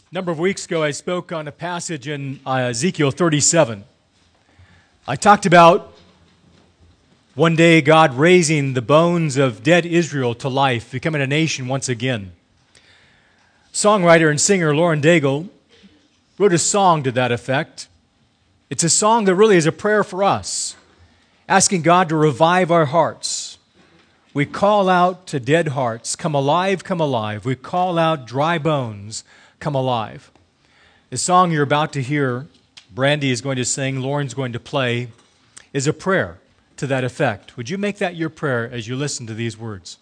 A number of weeks ago, I spoke on a passage in Ezekiel 37. I talked about one day God raising the bones of dead Israel to life, becoming a nation once again. Songwriter and singer Lauren Daigle wrote a song to that effect. It's a song that really is a prayer for us, asking God to revive our hearts. We call out to dead hearts, come alive, come alive. We call out dry bones, come alive. The song you're about to hear, Brandy is going to sing, Lauren's going to play, is a prayer to that effect. Would you make that your prayer as you listen to these words?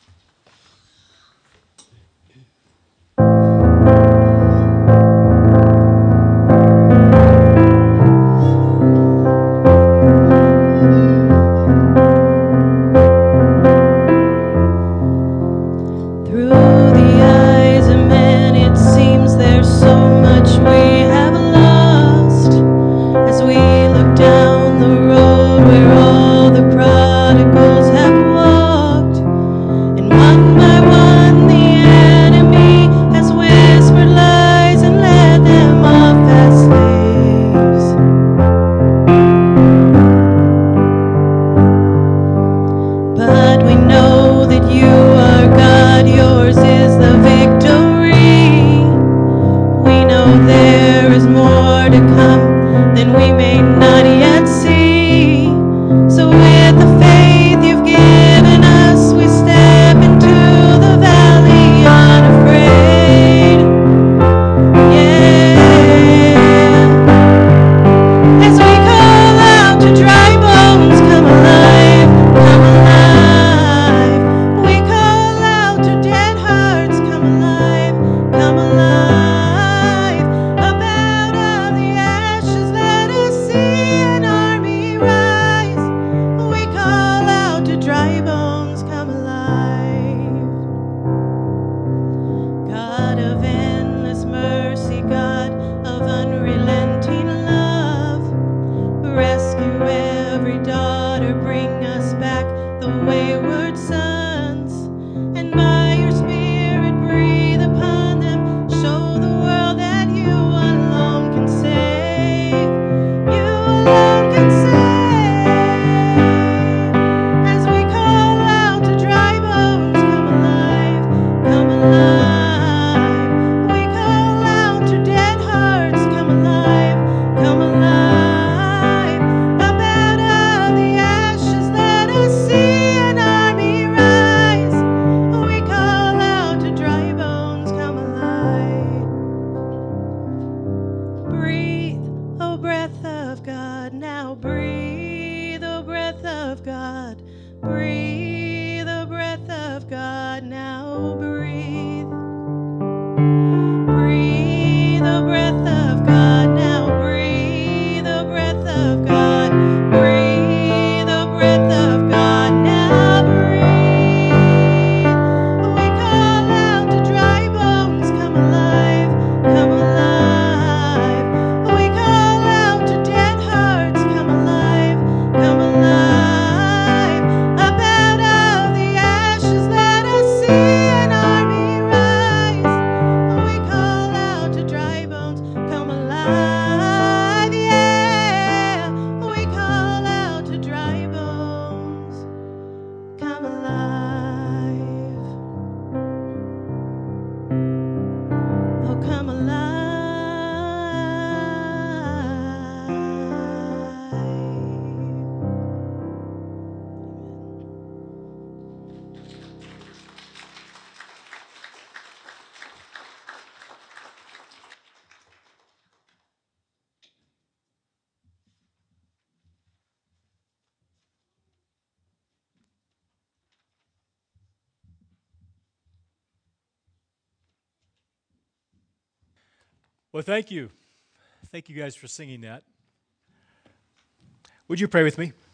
Well, thank you. Thank you guys for singing that. Would you pray with me?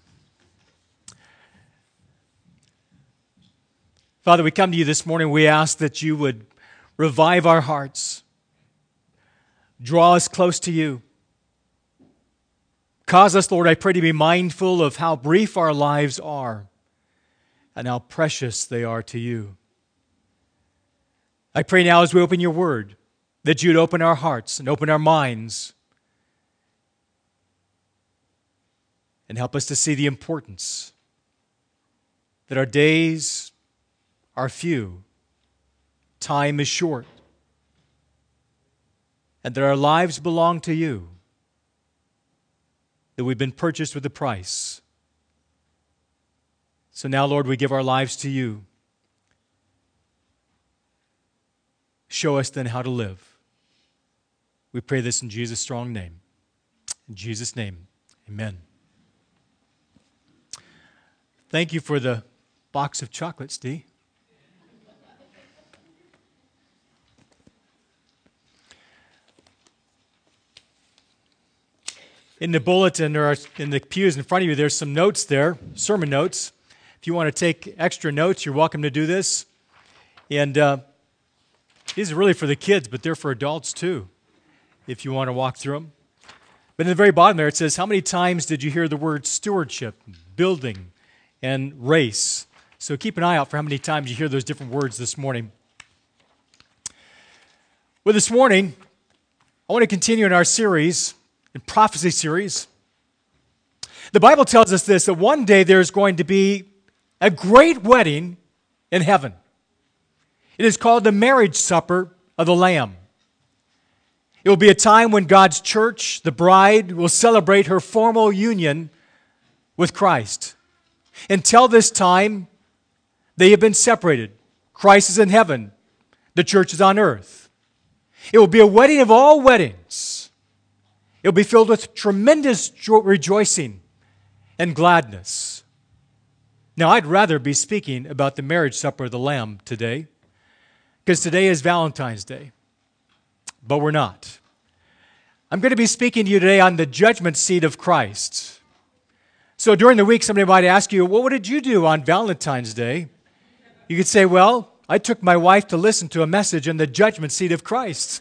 Father, we come to you this morning. We ask that you would revive our hearts, draw us close to you. Cause us, Lord, I pray, to be mindful of how brief our lives are and how precious they are to you. I pray now as we open your word, that you'd open our hearts and open our minds and help us to see the importance that our days are few, time is short, and that our lives belong to you, that we've been purchased with a price. So now, Lord, we give our lives to you. Show us then how to live. We pray this in Jesus' strong name. In Jesus' name, amen. Thank you for the box of chocolates, Dee. In the bulletin or in the pews in front of you, there's some notes there, sermon notes. If you want to take extra notes, you're welcome to do this. And these are really for the kids, but they're for adults too, if you want to walk through them. But in the very bottom there, it says, how many times did you hear the word stewardship, building, and race? So keep an eye out for how many times you hear those different words this morning. Well, this morning, I want to continue in our series, in prophecy series. The Bible tells us this, that one day there's going to be a great wedding in heaven. It is called the marriage supper of the Lamb. It will be a time when God's church, the bride, will celebrate her formal union with Christ. Until this time, they have been separated. Christ is in heaven. The church is on earth. It will be a wedding of all weddings. It will be filled with tremendous rejoicing and gladness. Now, I'd rather be speaking about the marriage supper of the Lamb today, because today is Valentine's Day, but we're not. I'm going to be speaking to you today on the judgment seat of Christ. So during the week, somebody might ask you, well, what did you do on Valentine's Day? You could say, well, I took my wife to listen to a message on the judgment seat of Christ.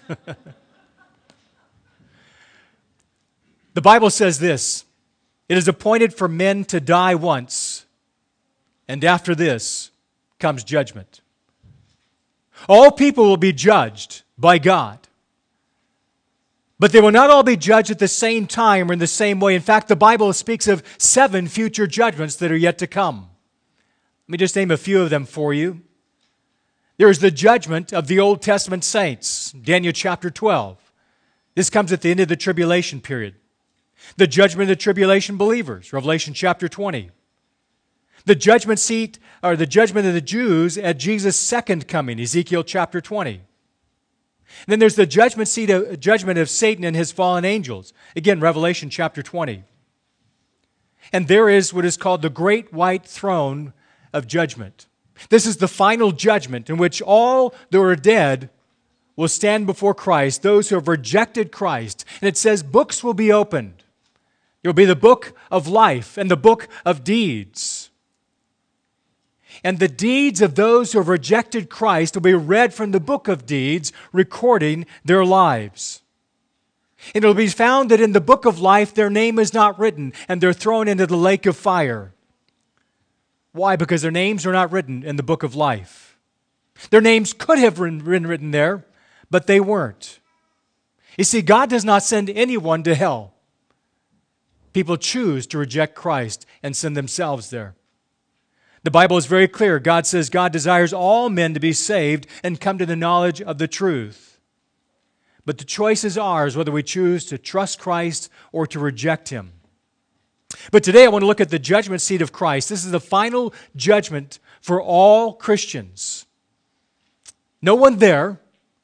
The Bible says this, it is appointed for men to die once, and after this comes judgment. All people will be judged by God. But they will not all be judged at the same time or in the same way. In fact, the Bible speaks of 7 future judgments that are yet to come. Let me just name a few of them for you. There is the judgment of the Old Testament saints, Daniel chapter 12. This comes at the end of the tribulation period. The judgment of the tribulation believers, Revelation chapter 20. The judgment seat, or the judgment of the Jews at Jesus' second coming, Ezekiel chapter 20. Then there's the judgment seat, judgment of Satan and his fallen angels. Again, Revelation chapter 20. And there is what is called the great white throne of judgment. This is the final judgment in which all that are dead will stand before Christ, those who have rejected Christ. And it says books will be opened. There will be the book of life and the book of deeds. And the deeds of those who have rejected Christ will be read from the book of deeds, recording their lives. And it will be found that in the book of life their name is not written, and they're thrown into the lake of fire. Why? Because their names are not written in the book of life. Their names could have been written there, but they weren't. You see, God does not send anyone to hell. People choose to reject Christ and send themselves there. The Bible is very clear. God says God desires all men to be saved and come to the knowledge of the truth. But the choice is ours whether we choose to trust Christ or to reject Him. But today I want to look at the judgment seat of Christ. This is the final judgment for all Christians. No one there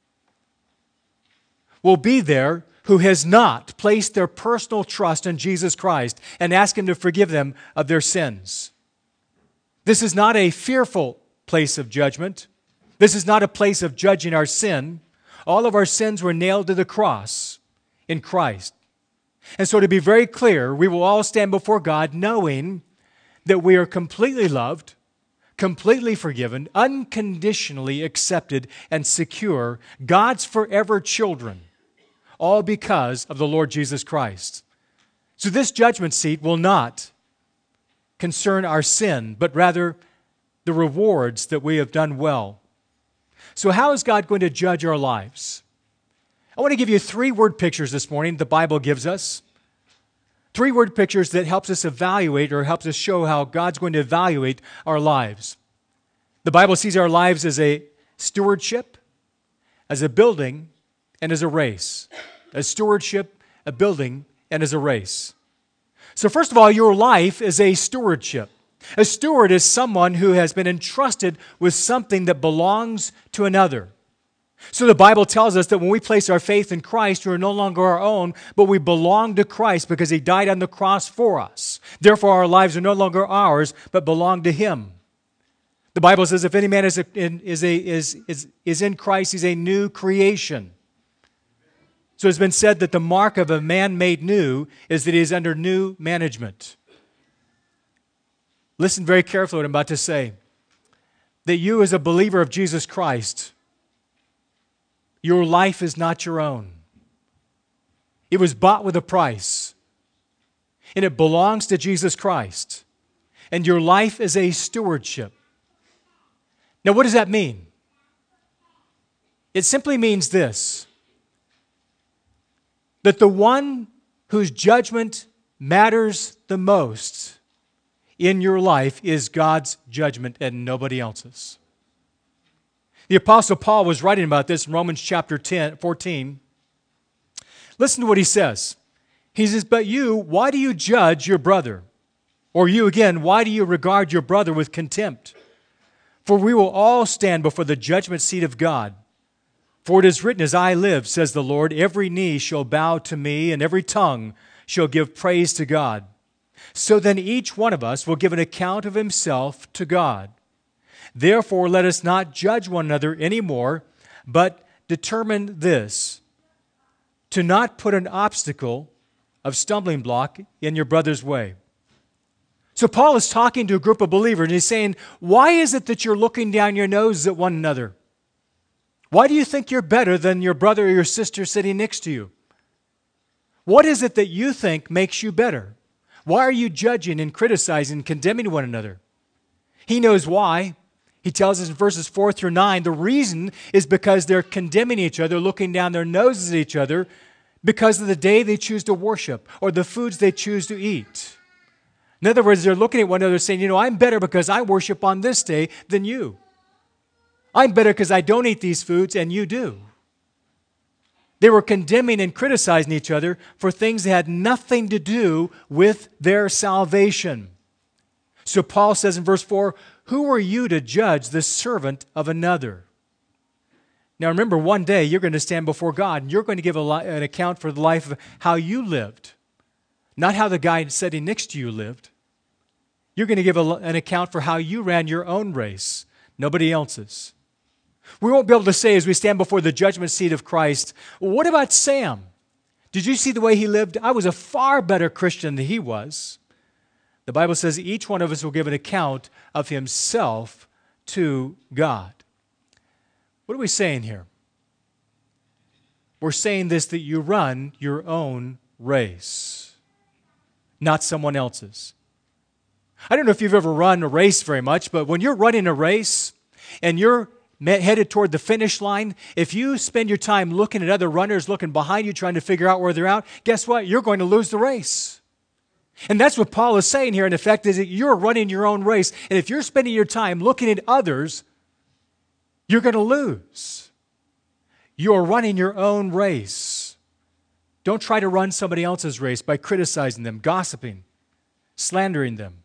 will be there who has not placed their personal trust in Jesus Christ and asked Him to forgive them of their sins. This is not a fearful place of judgment. This is not a place of judging our sin. All of our sins were nailed to the cross in Christ. And so to be very clear, we will all stand before God knowing that we are completely loved, completely forgiven, unconditionally accepted, and secure, God's forever children, all because of the Lord Jesus Christ. So this judgment seat will not concern our sin, but rather the rewards that we have done well. So how is God going to judge our lives? I want to give you 3 word pictures this morning the Bible gives us. 3 word pictures that helps us evaluate or helps us show how God's going to evaluate our lives. The Bible sees our lives as a stewardship, as a building, and as a race. A stewardship, a building, and as a race. So first of all, your life is a stewardship. A steward is someone who has been entrusted with something that belongs to another. So the Bible tells us that when we place our faith in Christ, we are no longer our own, but we belong to Christ because He died on the cross for us. Therefore, our lives are no longer ours, but belong to Him. The Bible says if any man is in Christ, he's a new creation. So it's been said that the mark of a man made new is that he is under new management. Listen very carefully to what I'm about to say. That you as a believer of Jesus Christ, your life is not your own. It was bought with a price. And it belongs to Jesus Christ. And your life is a stewardship. Now, what does that mean? It simply means this. That the one whose judgment matters the most in your life is God's judgment and nobody else's. The Apostle Paul was writing about this in Romans chapter 14. Listen to what he says. He says, "But you, why do you judge your brother? Or you again, why do you regard your brother with contempt? For we will all stand before the judgment seat of God. For it is written, as I live, says the Lord, every knee shall bow to me, and every tongue shall give praise to God. So then each one of us will give an account of himself to God. Therefore, let us not judge one another anymore, but determine this, to not put an obstacle of stumbling block in your brother's way." So Paul is talking to a group of believers, and he's saying, why is it that you're looking down your noses at one another? Why do you think you're better than your brother or your sister sitting next to you? What is it that you think makes you better? Why are you judging and criticizing and condemning one another? He knows why. He tells us in verses 4 through 9, the reason is because they're condemning each other, looking down their noses at each other because of the day they choose to worship or the foods they choose to eat. In other words, they're looking at one another saying, I'm better because I worship on this day than you. I'm better because I don't eat these foods and you do. They were condemning and criticizing each other for things that had nothing to do with their salvation. So Paul says in verse 4, who are you to judge the servant of another? Now remember, one day you're going to stand before God and you're going to give an account for the life of how you lived. Not how the guy sitting next to you lived. You're going to give an account for how you ran your own race, nobody else's. We won't be able to say as we stand before the judgment seat of Christ, well, what about Sam? Did you see the way he lived? I was a far better Christian than he was. The Bible says each one of us will give an account of himself to God. What are we saying here? We're saying this, that you run your own race, not someone else's. I don't know if you've ever run a race very much, but when you're running a race and you're headed toward the finish line, if you spend your time looking at other runners, looking behind you, trying to figure out where they're at, guess what? You're going to lose the race. And that's what Paul is saying here, in effect, is that you're running your own race. And if you're spending your time looking at others, you're going to lose. You're running your own race. Don't try to run somebody else's race by criticizing them, gossiping, slandering them.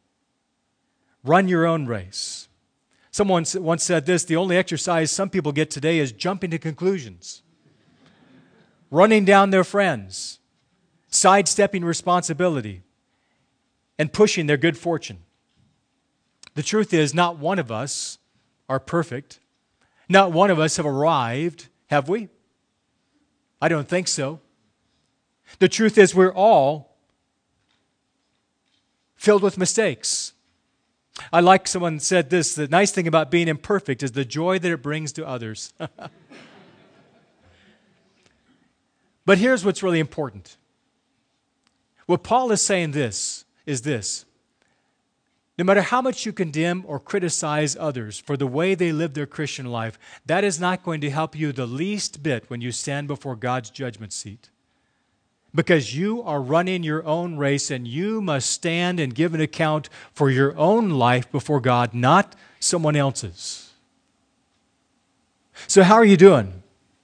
Run your own race. Someone once said this, the only exercise some people get today is jumping to conclusions, running down their friends, sidestepping responsibility, and pushing their good fortune. The truth is, not one of us are perfect. Not one of us have arrived, have we? I don't think so. The truth is, we're all filled with mistakes. I like someone said this, the nice thing about being imperfect is the joy that it brings to others. But here's what's really important. What Paul is saying is this. No matter how much you condemn or criticize others for the way they live their Christian life, that is not going to help you the least bit when you stand before God's judgment seat. Because you are running your own race and you must stand and give an account for your own life before God, not someone else's. So how are you doing?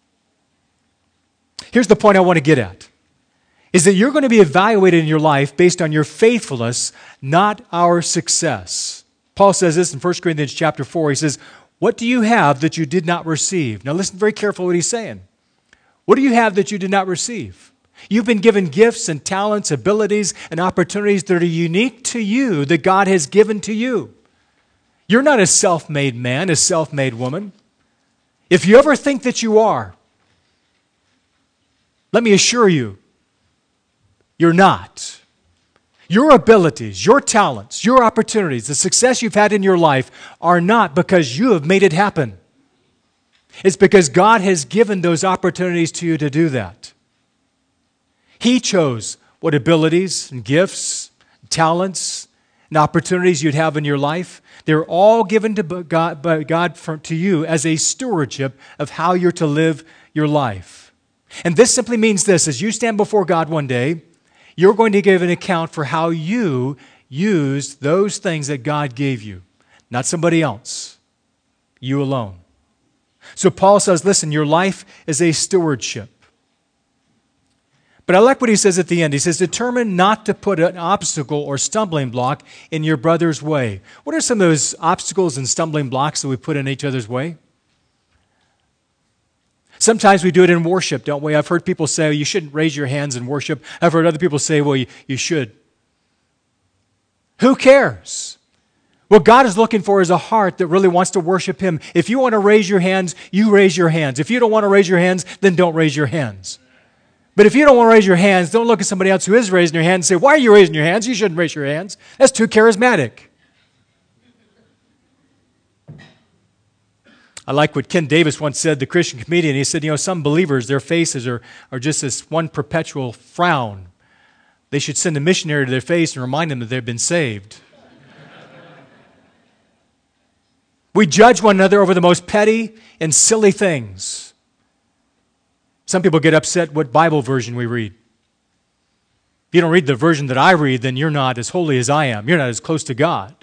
Here's the point I want to get at, is that you're going to be evaluated in your life based on your faithfulness, not our success. Paul says this in 1 Corinthians chapter 4. He says, what do you have that you did not receive? Now listen very carefully what he's saying. What do you have that you did not receive? You've been given gifts and talents, abilities, and opportunities that are unique to you, that God has given to you. You're not a self-made man, a self-made woman. If you ever think that you are, let me assure you, you're not. Your abilities, your talents, your opportunities, the success you've had in your life are not because you have made it happen. It's because God has given those opportunities to you to do that. He chose what abilities and gifts, talents, and opportunities you'd have in your life. They're all given to God, by God to you as a stewardship of how you're to live your life. And this simply means this: as you stand before God one day, you're going to give an account for how you used those things that God gave you, not somebody else, you alone. So Paul says, listen, your life is a stewardship. But I like what he says at the end. He says, determine not to put an obstacle or stumbling block in your brother's way. What are some of those obstacles and stumbling blocks that we put in each other's way? Sometimes we do it in worship, don't we? I've heard people say, you shouldn't raise your hands in worship. I've heard other people say, well, you should. Who cares? What God is looking for is a heart that really wants to worship Him. If you want to raise your hands, you raise your hands. If you don't want to raise your hands, then don't raise your hands. But if you don't want to raise your hands, don't look at somebody else who is raising their hands and say, why are you raising your hands? You shouldn't raise your hands. That's too charismatic. I like what Ken Davis once said, the Christian comedian. He said, some believers, their faces are just this one perpetual frown. They should send a missionary to their face and remind them that they've been saved. We judge one another over the most petty and silly things. Some people get upset what Bible version we read. If you don't read the version that I read, then you're not as holy as I am. You're not as close to God.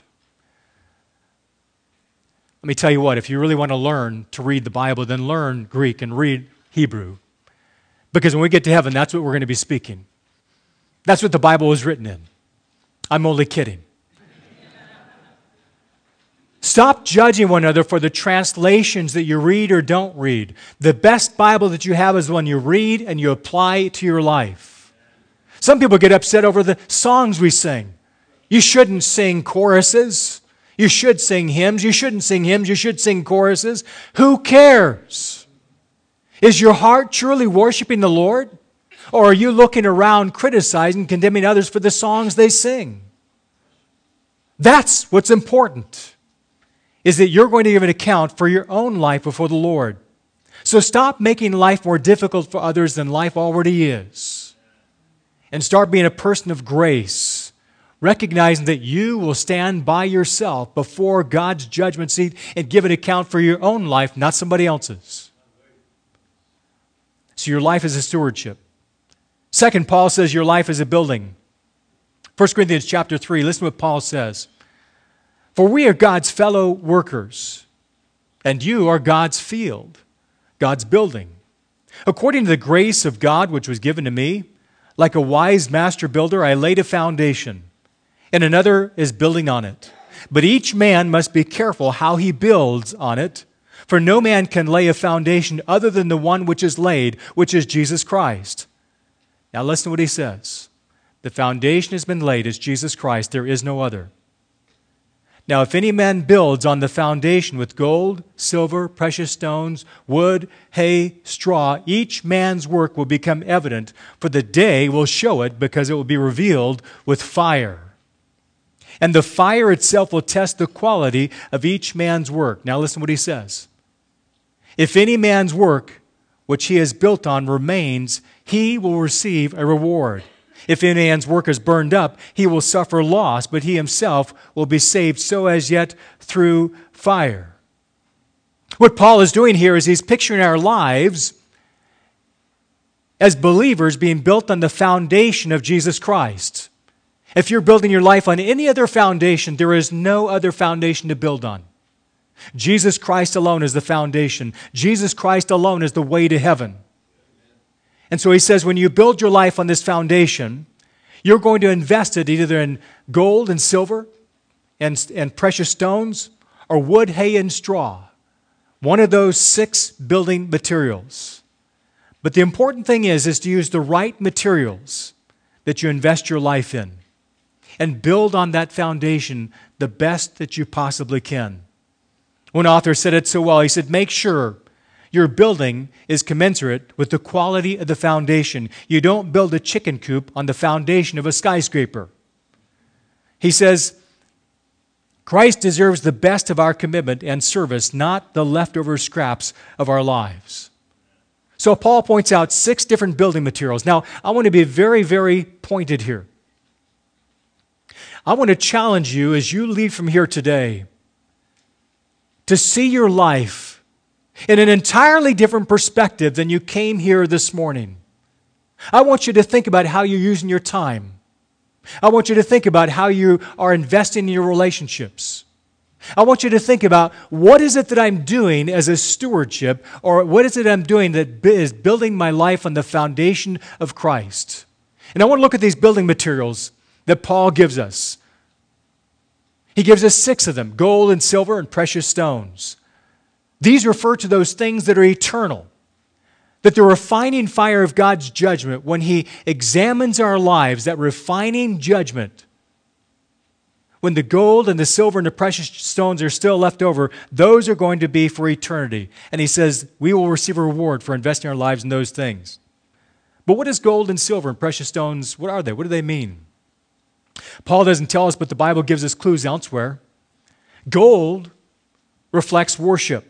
Let me tell you what, if you really want to learn to read the Bible, then learn Greek and read Hebrew. Because when we get to heaven, that's what we're going to be speaking. That's what the Bible was written in. I'm only kidding. Stop judging one another for the translations that you read or don't read. The best Bible that you have is the one you read and you apply to your life. Some people get upset over the songs we sing. You shouldn't sing choruses. You should sing hymns. You shouldn't sing hymns. You should sing choruses. Who cares? Is your heart truly worshiping the Lord? Or are you looking around criticizing, condemning others for the songs they sing? That's what's important, is that you're going to give an account for your own life before the Lord. So stop making life more difficult for others than life already is. And start being a person of grace, recognizing that you will stand by yourself before God's judgment seat and give an account for your own life, not somebody else's. So your life is a stewardship. Second, Paul says your life is a building. 1 Corinthians chapter 3, listen to what Paul says. For we are God's fellow workers, and you are God's field, God's building. According to the grace of God which was given to me, like a wise master builder, I laid a foundation, and another is building on it. But each man must be careful how he builds on it, for no man can lay a foundation other than the one which is laid, which is Jesus Christ. Now listen to what he says. The foundation has been laid as Jesus Christ. There is no other. Now, if any man builds on the foundation with gold, silver, precious stones, wood, hay, straw, each man's work will become evident, for the day will show it, because it will be revealed with fire. And the fire itself will test the quality of each man's work. Now listen to what he says. If any man's work which he has built on remains, he will receive a reward. If any man's work is burned up, he will suffer loss, but he himself will be saved, so as yet through fire. What Paul is doing here is he's picturing our lives as believers being built on the foundation of Jesus Christ. If you're building your life on any other foundation, there is no other foundation to build on. Jesus Christ alone is the foundation. Jesus Christ alone is the way to heaven. And so he says, when you build your life on this foundation, you're going to invest it either in gold and silver and precious stones, or wood, hay, and straw. One of those 6 building materials. But the important thing is to use the right materials that you invest your life in and build on that foundation the best that you possibly can. One author said it so well. He said, make sure your building is commensurate with the quality of the foundation. You don't build a chicken coop on the foundation of a skyscraper. He says, Christ deserves the best of our commitment and service, not the leftover scraps of our lives. So Paul points out 6 different building materials. Now, I want to be very, very pointed here. I want to challenge you as you leave from here today to see your life in an entirely different perspective than you came here this morning. I want you to think about how you're using your time. I want you to think about how you are investing in your relationships. I want you to think about what is it that I'm doing as a stewardship, or what is it I'm doing that is building my life on the foundation of Christ. And I want to look at these building materials that Paul gives us. He gives us 6 of them: gold and silver and precious stones. These refer to those things that are eternal, that the refining fire of God's judgment, when He examines our lives, that refining judgment, when the gold and the silver and the precious stones are still left over, those are going to be for eternity. And he says we will receive a reward for investing our lives in those things. But what is gold and silver and precious stones? What are they? What do they mean? Paul doesn't tell us, but the Bible gives us clues elsewhere. Gold reflects worship.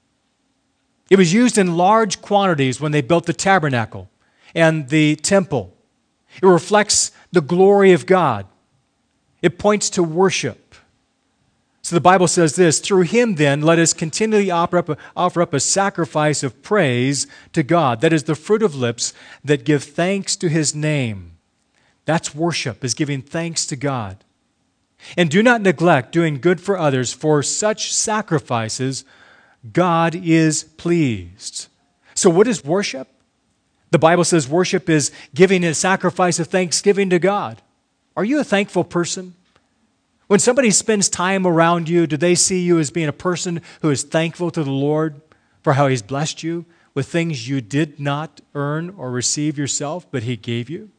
It was used in large quantities when they built the tabernacle and the temple. It reflects the glory of God. It points to worship. So the Bible says this: through Him then let us continually offer up a sacrifice of praise to God. That is the fruit of lips that give thanks to His name. That's worship, is giving thanks to God. And do not neglect doing good for others, for such sacrifices God is pleased. So what is worship? The Bible says worship is giving a sacrifice of thanksgiving to God. Are you a thankful person? When somebody spends time around you, do they see you as being a person who is thankful to the Lord for how He's blessed you with things you did not earn or receive yourself, but He gave you?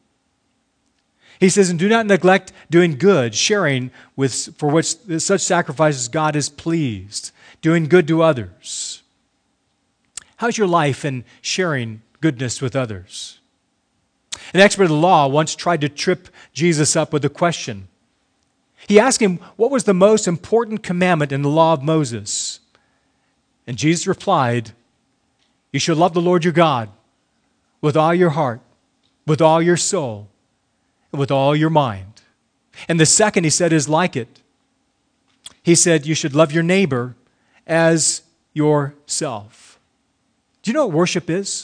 He says, and do not neglect doing good, sharing for which such sacrifices God is pleased, doing good to others. How's your life in sharing goodness with others? An expert of the law once tried to trip Jesus up with a question. He asked him, what was the most important commandment in the law of Moses? And Jesus replied, you shall love the Lord your God with all your heart, with all your soul, and with all your mind. And the second, he said, is like it. He said, you should love your neighbor as yourself. Do you know what worship is?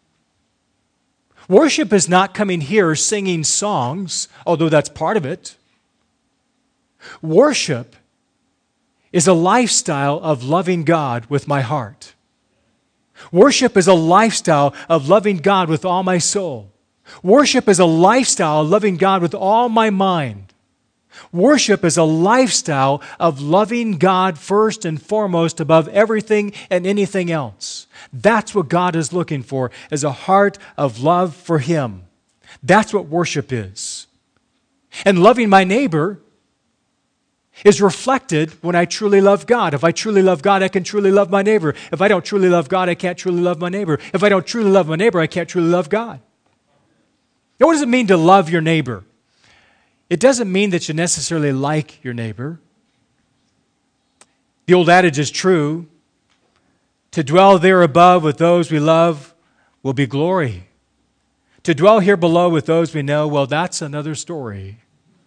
Worship is not coming here singing songs, although that's part of it. Worship is a lifestyle of loving God with my heart. Worship is a lifestyle of loving God with all my soul. Worship is a lifestyle of loving God with all my mind. Worship is a lifestyle of loving God first and foremost above everything and anything else. That's what God is looking for, is a heart of love for Him. That's what worship is. And loving my neighbor is reflected when I truly love God. If I truly love God, I can truly love my neighbor. If I don't truly love God, I can't truly love my neighbor. If I don't truly love my neighbor, I can't truly love God. Now, what does it mean to love your neighbor? It doesn't mean that you necessarily like your neighbor. The old adage is true. To dwell there above with those we love will be glory. To dwell here below with those we know, well, that's another story.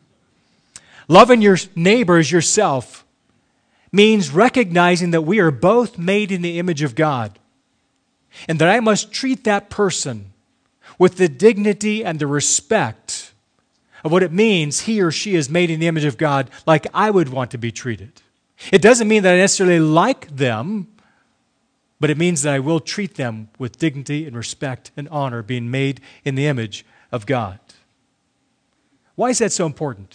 Loving your neighbor as yourself means recognizing that we are both made in the image of God, and that I must treat that person with the dignity and the respect of what it means he or she is made in the image of God, like I would want to be treated. It doesn't mean that I necessarily like them, but it means that I will treat them with dignity and respect and honor, being made in the image of God. Why is that so important?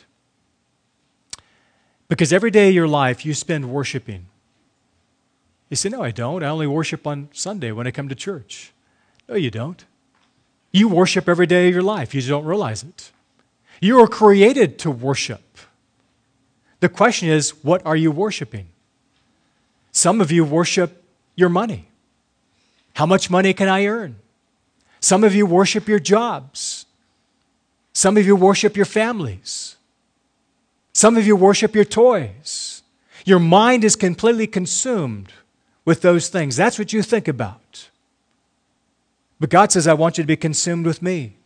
Because every day of your life you spend worshiping. You say, no, I don't. I only worship on Sunday when I come to church. No, you don't. You worship every day of your life. You just don't realize it. You are created to worship. The question is, what are you worshiping? Some of you worship your money. How much money can I earn? Some of you worship your jobs. Some of you worship your families. Some of you worship your toys. Your mind is completely consumed with those things. That's what you think about. But God says, I want you to be consumed with me.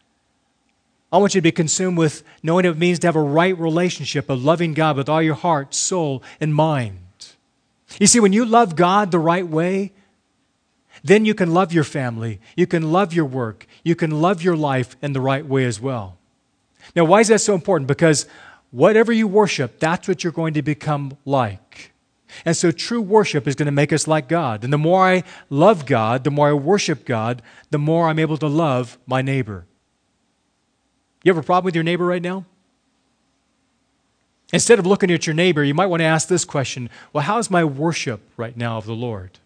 I want you to be consumed with knowing what it means to have a right relationship of loving God with all your heart, soul, and mind. You see, when you love God the right way, then you can love your family, you can love your work, you can love your life in the right way as well. Now, why is that so important? Because whatever you worship, that's what you're going to become like. And so true worship is going to make us like God. And the more I love God, the more I worship God, the more I'm able to love my neighbor. You have a problem with your neighbor right now? Instead of looking at your neighbor, you might want to ask this question, well, how's my worship right now of the Lord?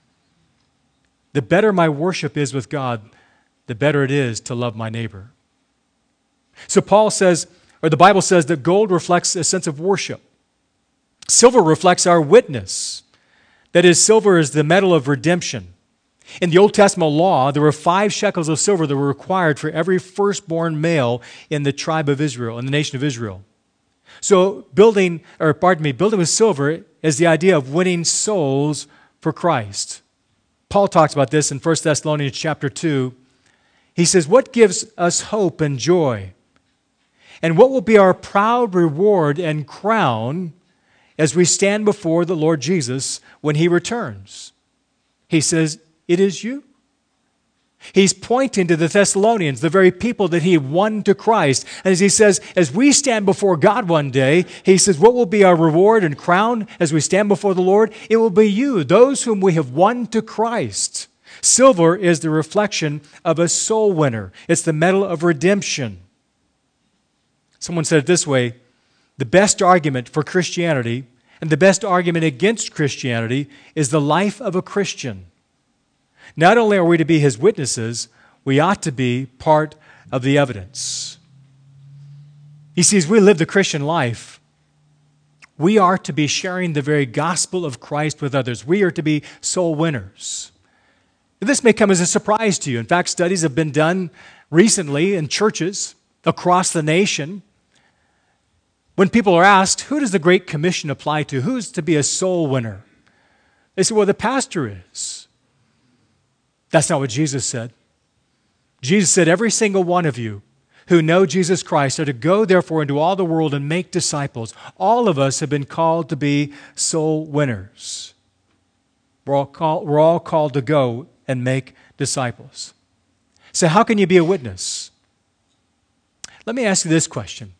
The better my worship is with God, the better it is to love my neighbor. So Paul says, or the Bible says, that gold reflects a sense of worship. Silver reflects our witness. That is, silver is the metal of redemption. In the Old Testament law, there were 5 shekels of silver that were required for every firstborn male in the tribe of Israel, in the nation of Israel. So building with silver is the idea of winning souls for Christ. Paul talks about this in 1 Thessalonians chapter 2. He says, what gives us hope and joy? And what will be our proud reward and crown as we stand before the Lord Jesus when He returns? He says, it is you. He's pointing to the Thessalonians, the very people that he won to Christ. And as he says, as we stand before God one day, he says, what will be our reward and crown as we stand before the Lord? It will be you, those whom we have won to Christ. Silver is the reflection of a soul winner. It's the metal of redemption. Someone said it this way, the best argument for Christianity and the best argument against Christianity is the life of a Christian. Not only are we to be his witnesses, we ought to be part of the evidence. You see, as we live the Christian life, we are to be sharing the very gospel of Christ with others. We are to be soul winners. This may come as a surprise to you. In fact, studies have been done recently in churches across the nation. When people are asked, who does the Great Commission apply to? Who's to be a soul winner? They say, well, the pastor is. That's not what Jesus said. Jesus said, every single one of you who know Jesus Christ are to go, therefore, into all the world and make disciples. All of us have been called to be soul winners. We're all called to go and make disciples. So how can you be a witness? Let me ask you this question.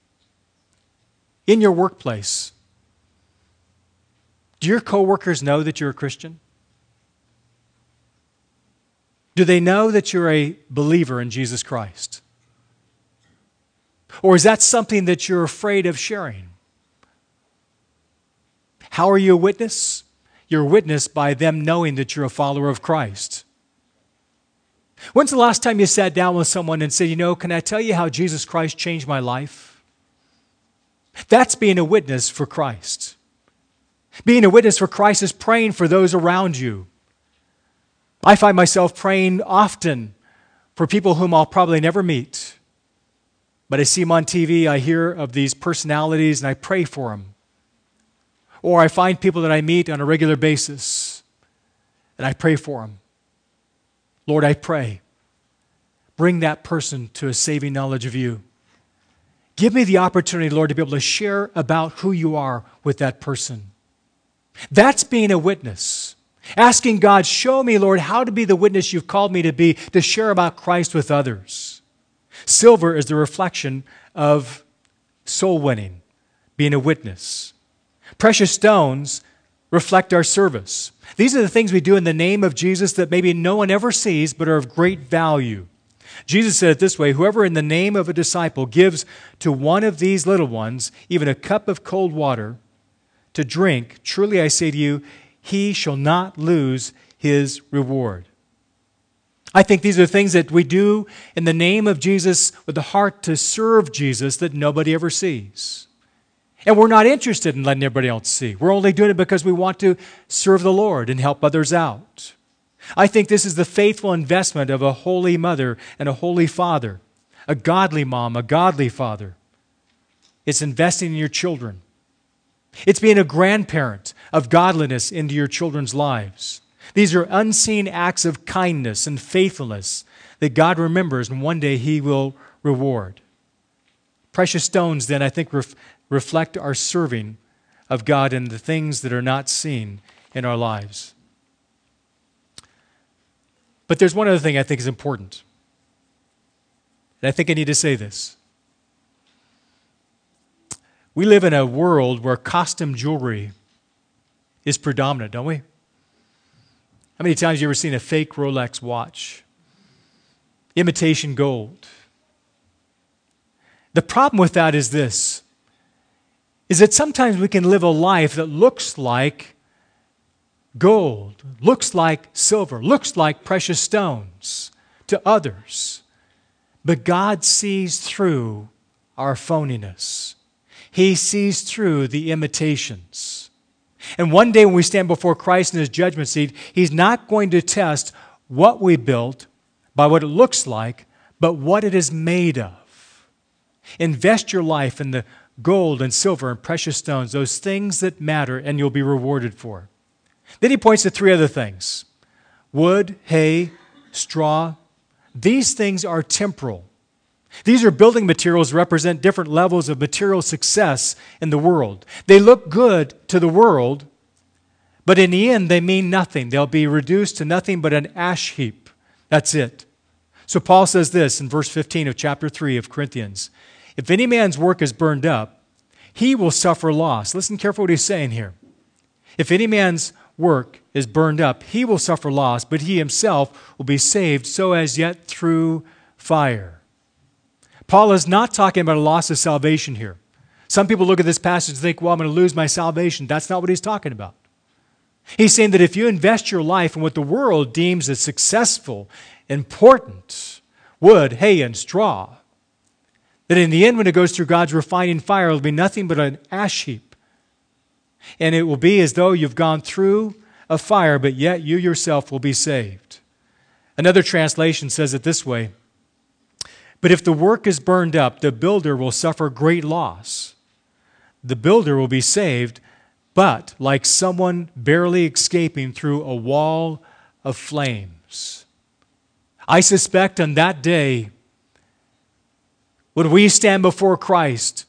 In your workplace, do your coworkers know that you're a Christian? Do they know that you're a believer in Jesus Christ? Or is that something that you're afraid of sharing? How are you a witness? You're a witness by them knowing that you're a follower of Christ. When's the last time you sat down with someone and said, can I tell you how Jesus Christ changed my life? That's being a witness for Christ. Being a witness for Christ is praying for those around you. I find myself praying often for people whom I'll probably never meet. But I see them on TV, I hear of these personalities, and I pray for them. Or I find people that I meet on a regular basis, and I pray for them. Lord, I pray bring that person to a saving knowledge of you. Give me the opportunity, Lord, to be able to share about who you are with that person. That's being a witness. Asking God, show me, Lord, how to be the witness you've called me to be, to share about Christ with others. Silver is the reflection of soul winning, being a witness. Precious stones reflect our service. These are the things we do in the name of Jesus that maybe no one ever sees but are of great value. Jesus said it this way, whoever in the name of a disciple gives to one of these little ones even a cup of cold water to drink, truly I say to you, he shall not lose his reward. I think these are things that we do in the name of Jesus with the heart to serve Jesus that nobody ever sees. And we're not interested in letting everybody else see. We're only doing it because we want to serve the Lord and help others out. I think this is the faithful investment of a holy mother and a holy father, a godly mom, a godly father. It's investing in your children. It's being a grandparent of godliness into your children's lives. These are unseen acts of kindness and faithfulness that God remembers and one day He will reward. Precious stones, then, I think reflect our serving of God in the things that are not seen in our lives. But there's one other thing I think is important. And I think I need to say this. We live in a world where costume jewelry is predominant, don't we? How many times have you ever seen a fake Rolex watch? Imitation gold. The problem with that is this, is that sometimes we can live a life that looks like gold, looks like silver, looks like precious stones to others. But God sees through our phoniness. He sees through the imitations. And one day when we stand before Christ in His judgment seat, He's not going to test what we built by what it looks like, but what it is made of. Invest your life in the gold and silver and precious stones, those things that matter, and you'll be rewarded for. Then He points to three other things. Wood, hay, straw. These things are temporal. These are building materials that represent different levels of material success in the world. They look good to the world, but in the end, they mean nothing. They'll be reduced to nothing but an ash heap. That's it. So Paul says this in verse 15 of chapter 3 of Corinthians. If any man's work is burned up, he will suffer loss. Listen carefully what he's saying here. If any man's work is burned up, he will suffer loss, but he himself will be saved, so as yet through fire. Paul is not talking about a loss of salvation here. Some people look at this passage and think, well, I'm going to lose my salvation. That's not what he's talking about. He's saying that if you invest your life in what the world deems as successful, important, wood, hay, and straw, that in the end, when it goes through God's refining fire, it will be nothing but an ash heap. And it will be as though you've gone through a fire, but yet you yourself will be saved. Another translation says it this way. But if the work is burned up, the builder will suffer great loss. The builder will be saved, but like someone barely escaping through a wall of flames. I suspect on that day, when we stand before Christ,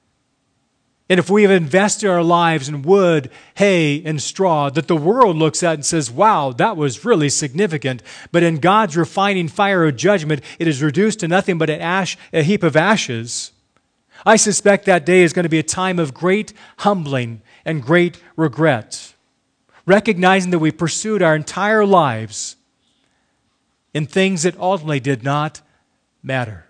and if we have invested our lives in wood, hay, and straw, that the world looks at and says, wow, that was really significant. But in God's refining fire of judgment, it is reduced to nothing but a heap of ashes. I suspect that day is going to be a time of great humbling and great regret, recognizing that we pursued our entire lives in things that ultimately did not matter.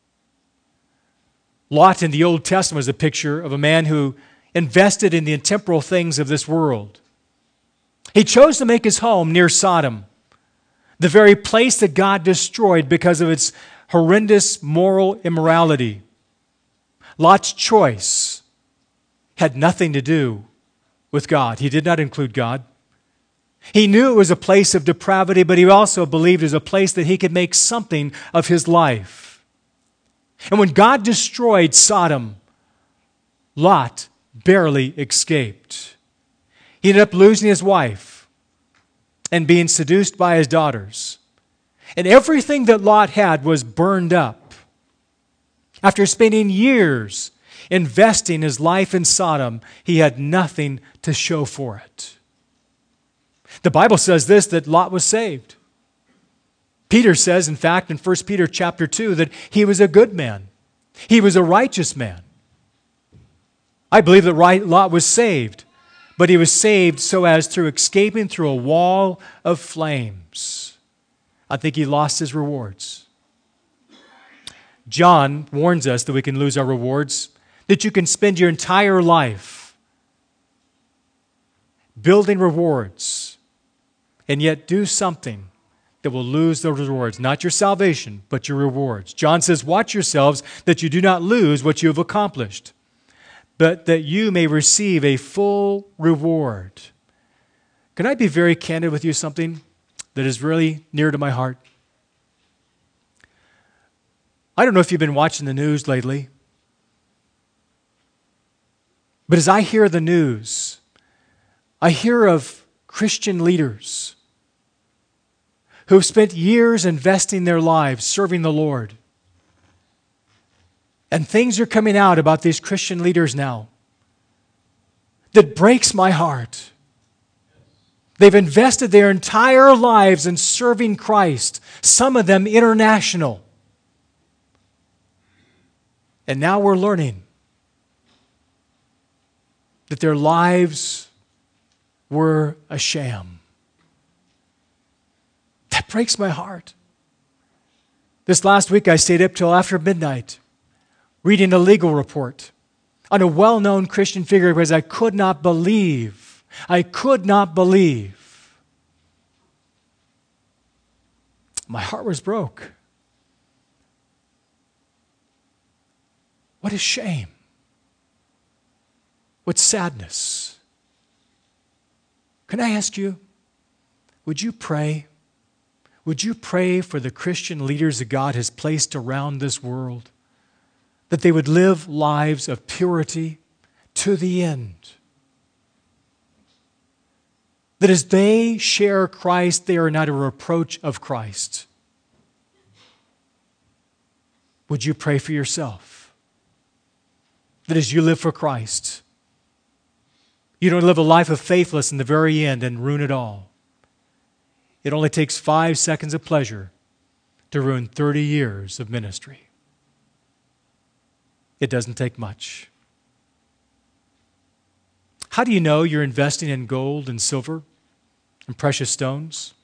Lot in the Old Testament is a picture of a man who invested in the temporal things of this world. He chose to make his home near Sodom, the very place that God destroyed because of its horrendous moral immorality. Lot's choice had nothing to do with God. He did not include God. He knew it was a place of depravity, but he also believed it was a place that he could make something of his life. And when God destroyed Sodom, Lot barely escaped. He ended up losing his wife and being seduced by his daughters. And everything that Lot had was burned up. After spending years investing his life in Sodom, he had nothing to show for it. The Bible says this, that Lot was saved. Peter says, in fact, in 1 Peter chapter 2, that he was a good man. He was a righteous man. I believe that Lot was saved, but he was saved so as through escaping through a wall of flames. I think he lost his rewards. John warns us that we can lose our rewards, that you can spend your entire life building rewards and yet do something that will lose those rewards. Not your salvation, but your rewards. John says, watch yourselves that you do not lose what you have accomplished, but that you may receive a full reward. Can I be very candid with you, something that is really near to my heart? I don't know if you've been watching the news lately, but as I hear the news, I hear of Christian leaders who have spent years investing their lives serving the Lord. And things are coming out about these Christian leaders now that breaks my heart. They've invested their entire lives in serving Christ, some of them international. And now we're learning that their lives were a sham. That breaks my heart. This last week I stayed up till after midnight reading a legal report on a well-known Christian figure because I could not believe. My heart was broke. What a shame. What sadness. Can I ask you, would you pray? Would you pray for the Christian leaders that God has placed around this world? That they would live lives of purity to the end. That as they share Christ, they are not a reproach of Christ. Would you pray for yourself? That as you live for Christ, you don't live a life of faithlessness in the very end and ruin it all. It only takes 5 seconds of pleasure to ruin 30 years of ministry. It doesn't take much. How do you know you're investing in gold and silver and precious stones?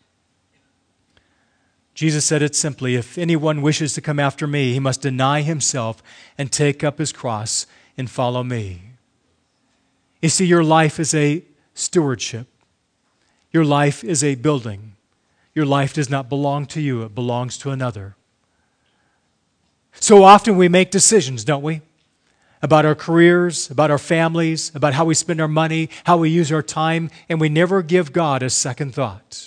Jesus said it simply, if anyone wishes to come after me, he must deny himself and take up his cross and follow me. You see, your life is a stewardship. Your life is a building. Your life does not belong to you, it belongs to another. So often we make decisions, don't we? About our careers, about our families, about how we spend our money, how we use our time, and we never give God a second thought.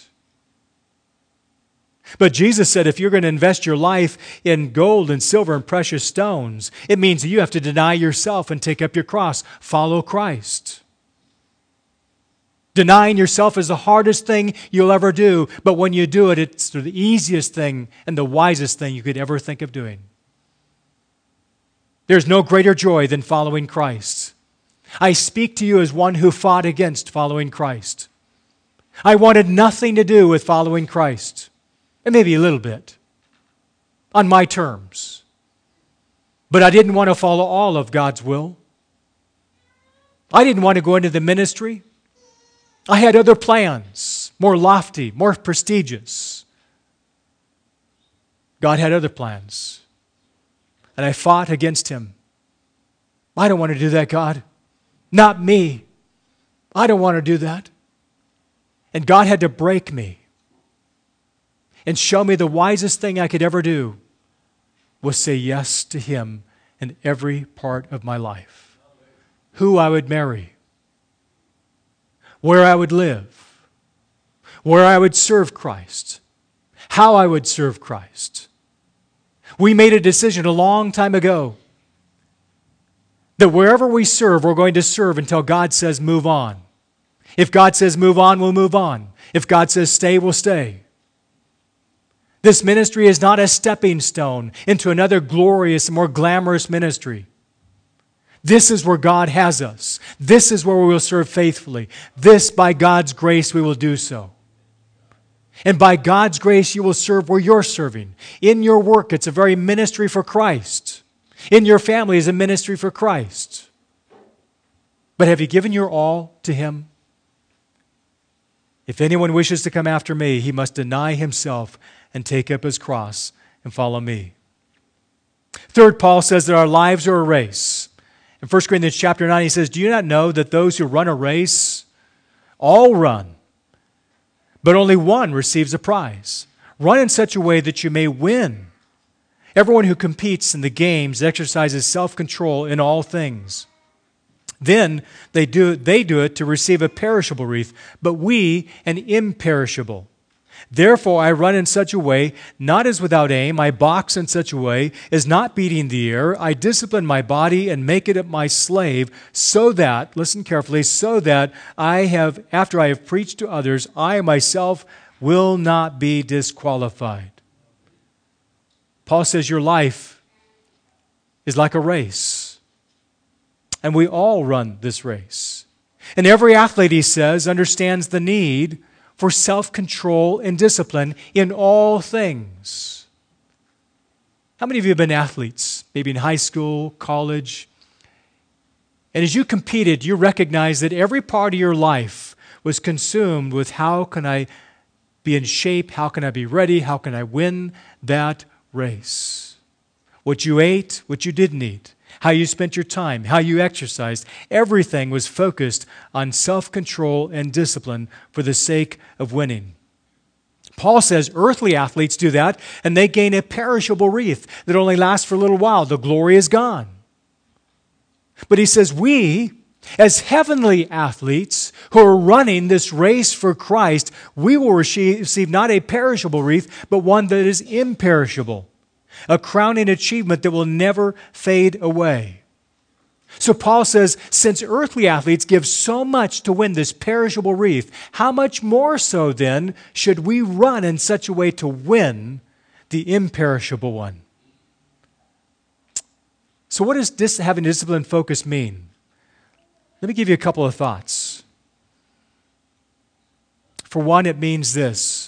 But Jesus said if you're going to invest your life in gold and silver and precious stones, it means that you have to deny yourself and take up your cross. Follow Christ. Denying yourself is the hardest thing you'll ever do, but when you do it, it's the easiest thing and the wisest thing you could ever think of doing. There's no greater joy than following Christ. I speak to you as one who fought against following Christ. I wanted nothing to do with following Christ. And maybe a little bit, on my terms. But I didn't want to follow all of God's will. I didn't want to go into the ministry. I had other plans, more lofty, more prestigious. God had other plans. And I fought against Him. I don't want to do that, God. Not me. I don't want to do that. And God had to break me and show me the wisest thing I could ever do was say yes to Him in every part of my life. Who I would marry, where I would live, where I would serve Christ, how I would serve Christ. We made a decision a long time ago that wherever we serve, we're going to serve until God says move on. If God says move on, we'll move on. If God says stay, we'll stay. This ministry is not a stepping stone into another glorious, more glamorous ministry. This is where God has us. This is where we will serve faithfully. This, by God's grace, we will do so. And by God's grace, you will serve where you're serving. In your work, it's a very ministry for Christ. In your family, it's a ministry for Christ. But have you given your all to Him? If anyone wishes to come after me, he must deny himself and take up his cross and follow me. Third, Paul says that our lives are a race. In 1 Corinthians chapter 9, he says, do you not know that those who run a race all run, but only one receives a prize? Run in such a way that you may win. Everyone who competes in the games exercises self-control in all things. Then they do it to receive a perishable wreath, but we an imperishable. Therefore I run in such a way, not as without aim. I box in such a way as not beating the air. I discipline my body and make it my slave, so that, listen carefully, so that after I have preached to others, I myself will not be disqualified. Paul says your life is like a race. And we all run this race. And every athlete, he says, understands the need for self-control and discipline in all things. How many of you have been athletes, maybe in high school, college? And as you competed, you recognized that every part of your life was consumed with how can I be in shape, how can I be ready, how can I win that race? What you ate, what you didn't eat, how you spent your time, how you exercised, everything was focused on self-control and discipline for the sake of winning. Paul says earthly athletes do that, and they gain a perishable wreath that only lasts for a little while. The glory is gone. But he says we, as heavenly athletes who are running this race for Christ, we will receive not a perishable wreath, but one that is imperishable. A crowning achievement that will never fade away. So Paul says, since earthly athletes give so much to win this perishable wreath, how much more so then should we run in such a way to win the imperishable one? So what does this having discipline focus mean? Let me give you a couple of thoughts. For one, it means this.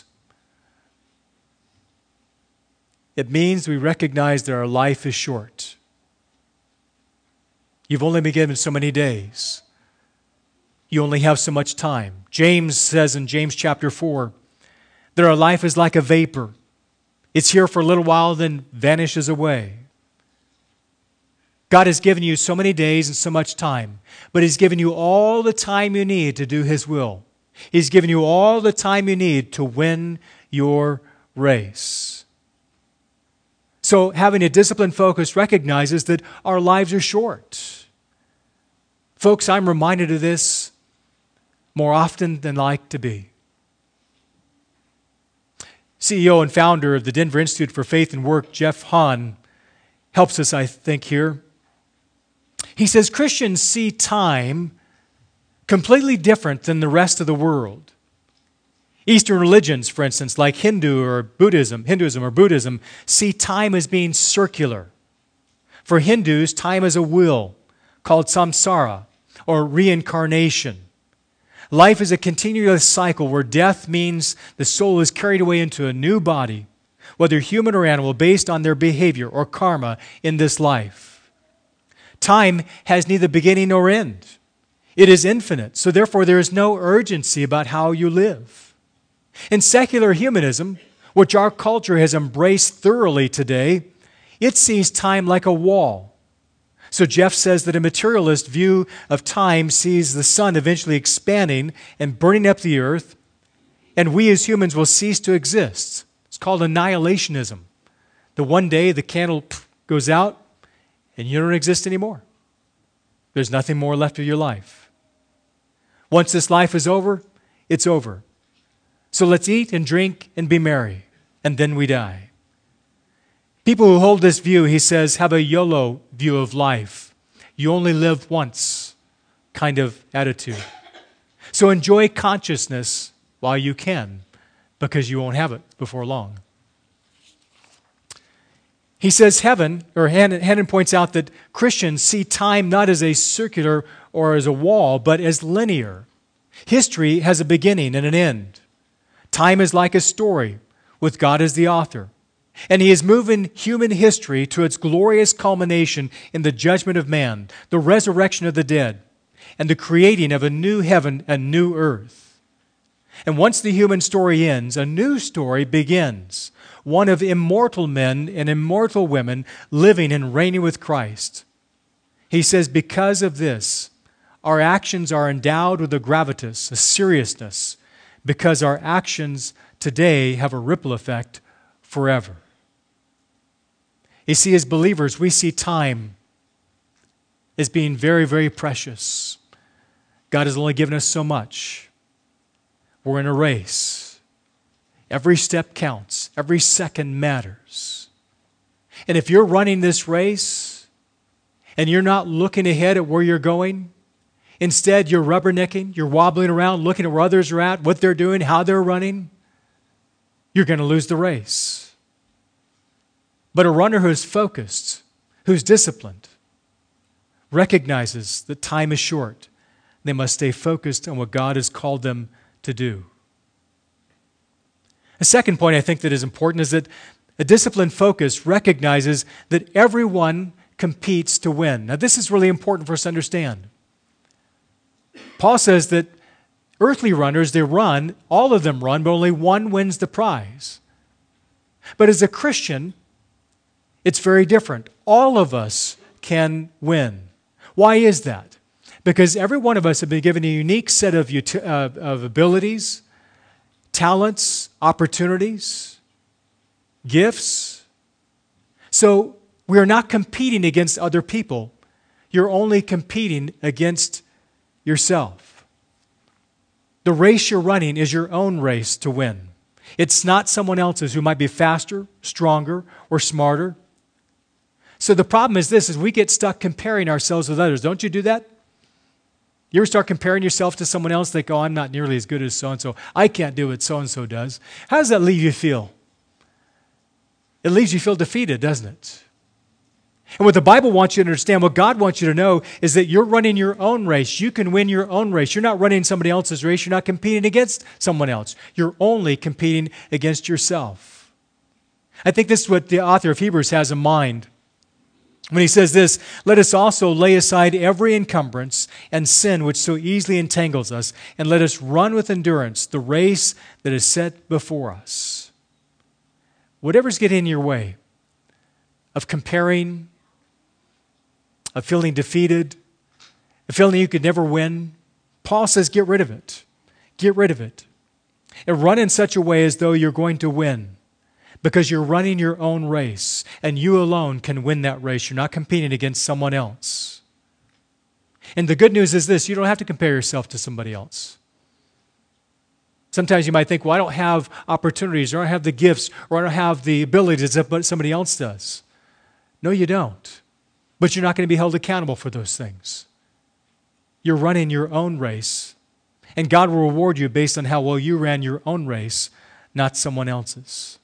It means we recognize that our life is short. You've only been given so many days. You only have so much time. James says in James chapter 4 that our life is like a vapor. It's here for a little while, then vanishes away. God has given you so many days and so much time, but He's given you all the time you need to do His will. He's given you all the time you need to win your race. So having a disciplined focus recognizes that our lives are short. Folks, I'm reminded of this more often than like to be. CEO and founder of the Denver Institute for Faith and Work, Jeff Hahn, helps us, I think, here. He says Christians see time completely different than the rest of the world. Eastern religions, for instance, like Hinduism or Buddhism, see time as being circular. For Hindus, time is a wheel called samsara, or reincarnation. Life is a continuous cycle where death means the soul is carried away into a new body, whether human or animal, based on their behavior or karma in this life. Time has neither beginning nor end. It is infinite, so therefore there is no urgency about how you live. In secular humanism, which our culture has embraced thoroughly today, it sees time like a wall. So Jeff says that a materialist view of time sees the sun eventually expanding and burning up the earth, and we as humans will cease to exist. It's called annihilationism. The one day the candle goes out and you don't exist anymore. There's nothing more left of your life. Once this life is over, it's over. So let's eat and drink and be merry, and then we die. People who hold this view, he says, have a YOLO view of life. You only live once kind of attitude. So enjoy consciousness while you can, because you won't have it before long. He says Hannon points out that Christians see time not as a circular or as a wall, but as linear. History has a beginning and an end. Time is like a story, with God as the author. And He is moving human history to its glorious culmination in the judgment of man, the resurrection of the dead, and the creating of a new heaven and new earth. And once the human story ends, a new story begins, one of immortal men and immortal women living and reigning with Christ. He says, because of this, our actions are endowed with a gravitas, a seriousness, because our actions today have a ripple effect forever. You see, as believers, we see time as being very, very precious. God has only given us so much. We're in a race. Every step counts. Every second matters. And if you're running this race and you're not looking ahead at where you're going, instead you're rubbernecking, you're wobbling around, looking at where others are at, what they're doing, how they're running, you're going to lose the race. But a runner who's focused, who's disciplined, recognizes that time is short. They must stay focused on what God has called them to do. A second point I think that is important is that a disciplined focus recognizes that everyone competes to win. Now, this is really important for us to understand. Paul says that earthly runners, they run, all of them run, but only one wins the prize. But as a Christian, it's very different. All of us can win. Why is that? Because every one of us have been given a unique set of abilities, talents, opportunities, gifts. So we are not competing against other people. You're only competing against yourself. The race you're running is your own race to win. It's not someone else's who might be faster, stronger, or smarter. So the problem is this, is we get stuck comparing ourselves with others. Don't you do that? You ever start comparing yourself to someone else, think, oh, I'm not nearly as good as so-and-so. I can't do what so-and-so does. How does that leave you feel? It leaves you feel defeated, doesn't it? And what the Bible wants you to understand, what God wants you to know, is that you're running your own race. You can win your own race. You're not running somebody else's race. You're not competing against someone else. You're only competing against yourself. I think this is what the author of Hebrews has in mind when he says this, let us also lay aside every encumbrance and sin which so easily entangles us, and let us run with endurance the race that is set before us. Whatever's getting in your way of comparing, of feeling defeated, of feeling you could never win, Paul says get rid of it. Get rid of it. And run in such a way as though you're going to win. Because you're running your own race, and you alone can win that race. You're not competing against someone else. And the good news is this, you don't have to compare yourself to somebody else. Sometimes you might think, well, I don't have opportunities, or I don't have the gifts, or I don't have the abilities that somebody else does. No, you don't. But you're not going to be held accountable for those things. You're running your own race, and God will reward you based on how well you ran your own race, not someone else's.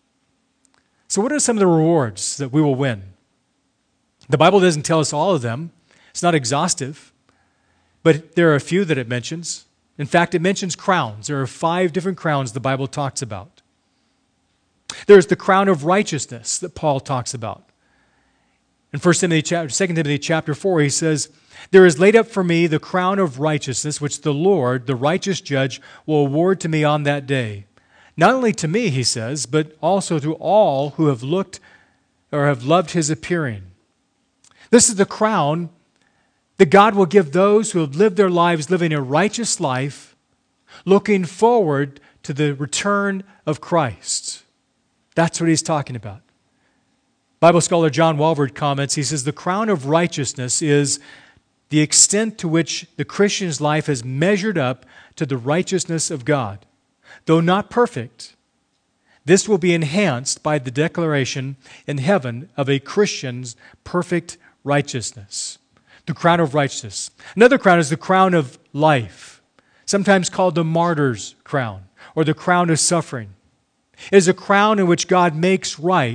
So what are some of the rewards that we will win? The Bible doesn't tell us all of them. It's not exhaustive. But there are a few that it mentions. In fact, it mentions crowns. There are 5 different crowns the Bible talks about. There's the crown of righteousness that Paul talks about. In 2 Timothy chapter 4, he says, there is laid up for me the crown of righteousness, which the Lord, the righteous judge, will award to me on that day. Not only to me, he says, but also to all who have looked or have loved his appearing. This is the crown that God will give those who have lived their lives living a righteous life, looking forward to the return of Christ. That's what he's talking about. Bible scholar John Walvoord comments, he says, the crown of righteousness is the extent to which the Christian's life has measured up to the righteousness of God. Though not perfect, this will be enhanced by the declaration in heaven of a Christian's perfect righteousness. The crown of righteousness. Another crown is the crown of life, sometimes called the martyr's crown or the crown of suffering. It is a crown in which God makes right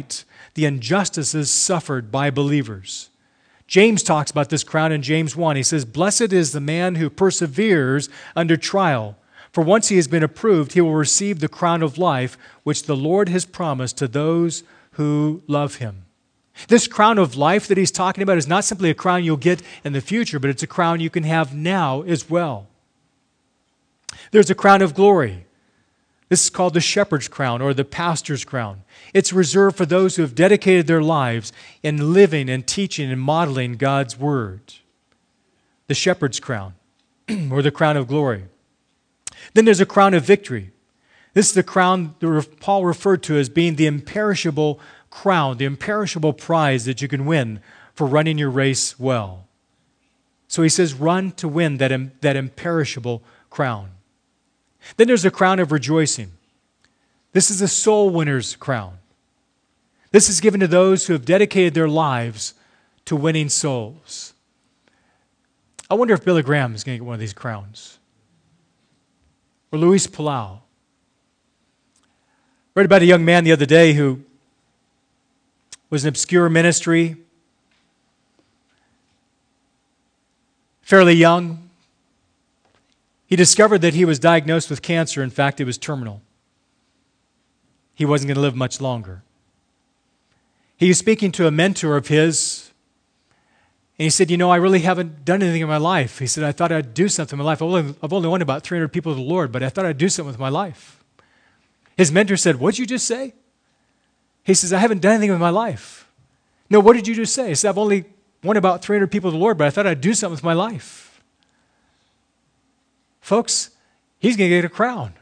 the injustices suffered by believers. James talks about this crown in James 1. He says, "Blessed is the man who perseveres under trial, for once he has been approved, he will receive the crown of life which the Lord has promised to those who love him." This crown of life that he's talking about is not simply a crown you'll get in the future, but it's a crown you can have now as well. There's a crown of glory. This is called the shepherd's crown or the pastor's crown. It's reserved for those who have dedicated their lives in living and teaching and modeling God's word. The shepherd's crown or the crown of glory. Then there's a crown of victory. This is the crown that Paul referred to as being the imperishable crown, the imperishable prize that you can win for running your race well. So he says, run to win that imperishable crown. Then there's a crown of rejoicing. This is the soul winner's crown. This is given to those who have dedicated their lives to winning souls. I wonder if Billy Graham is going to get one of these crowns. Or Luis Palau. I read about a young man the other day who was an obscure ministry, fairly young. He discovered that he was diagnosed with cancer. In fact, it was terminal. He wasn't going to live much longer. He was speaking to a mentor of his, and he said, I really haven't done anything in my life. He said, I thought I'd do something in my life. I've only won about 300 people to the Lord, but I thought I'd do something with my life. His mentor said, what'd you just say? He says, I haven't done anything with my life. No, what did you just say? He said, I've only won about 300 people to the Lord, but I thought I'd do something with my life. Folks, he's going to get a crown.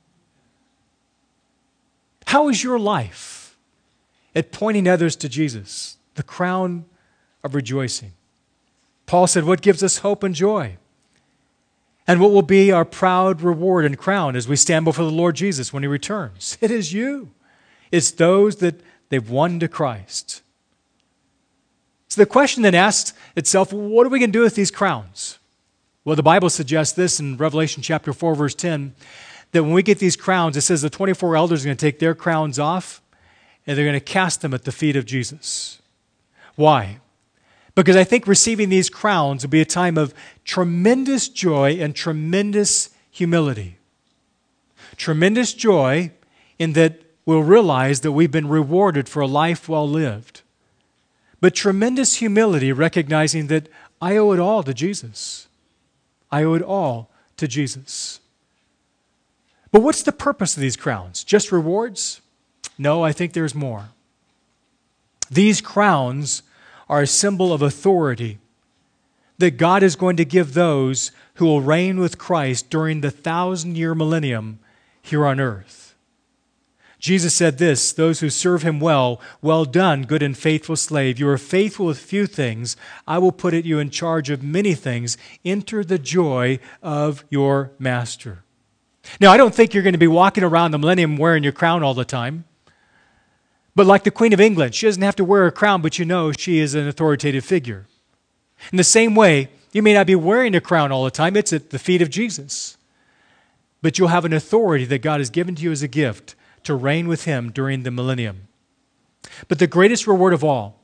How is your life at pointing others to Jesus? The crown of rejoicing. Paul said, what gives us hope and joy? And what will be our proud reward and crown as we stand before the Lord Jesus when he returns? It is you. It's those that they've won to Christ. So the question then asks itself, what are we going to do with these crowns? Well, the Bible suggests this in Revelation chapter 4, verse 10, that when we get these crowns, it says the 24 elders are going to take their crowns off and they're going to cast them at the feet of Jesus. Why? Because I think receiving these crowns will be a time of tremendous joy and tremendous humility. Tremendous joy in that we'll realize that we've been rewarded for a life well lived. But tremendous humility, recognizing that I owe it all to Jesus. I owe it all to Jesus. But what's the purpose of these crowns? Just rewards? No, I think there's more. These crowns are a symbol of authority that God is going to give those who will reign with Christ during the 1,000-year millennium here on earth. Jesus said this, those who serve him well done, good and faithful slave. You are faithful with few things. I will put you in charge of many things. Enter the joy of your master. Now, I don't think you're going to be walking around the millennium wearing your crown all the time. But like the Queen of England, she doesn't have to wear a crown, but she is an authoritative figure. In the same way, you may not be wearing a crown all the time. It's at the feet of Jesus. But you'll have an authority that God has given to you as a gift to reign with him during the millennium. But the greatest reward of all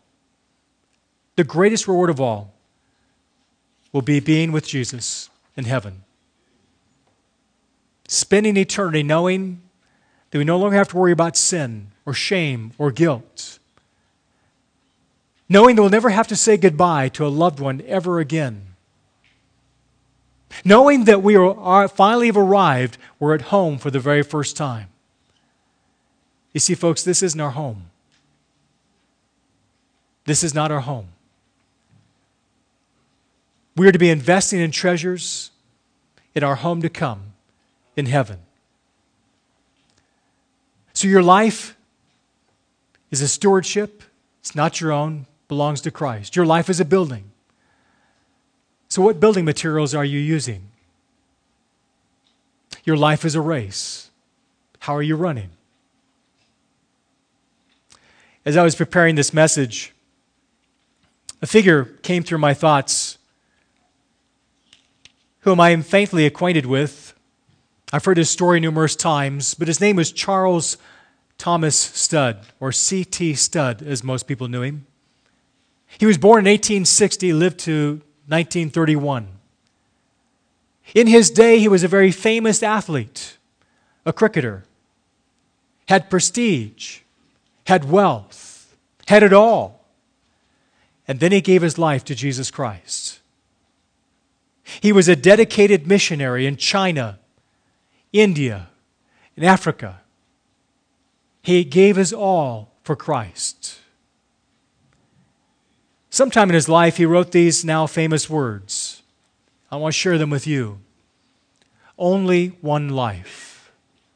will be being with Jesus in heaven. Spending eternity knowing that we no longer have to worry about sin or shame or guilt. Knowing that we'll never have to say goodbye to a loved one ever again. Knowing that we finally have arrived, we're at home for the very first time. You see, folks, this isn't our home. This is not our home. We are to be investing in treasures in our home to come in heaven. So your life is a stewardship. It's not your own, belongs to Christ. Your life is a building. So what building materials are you using? Your life is a race. How are you running? As I was preparing this message, a figure came through my thoughts whom I am faintly acquainted with. I've heard his story numerous times, but his name was Charles Thomas Studd, or C.T. Studd, as most people knew him. He was born in 1860, lived to 1931. In his day, he was a very famous athlete, a cricketer, had prestige, had wealth, had it all. And then he gave his life to Jesus Christ. He was a dedicated missionary in China, India, and Africa. He gave his all for Christ. Sometime in his life, he wrote these now famous words. I want to share them with you. Only one life.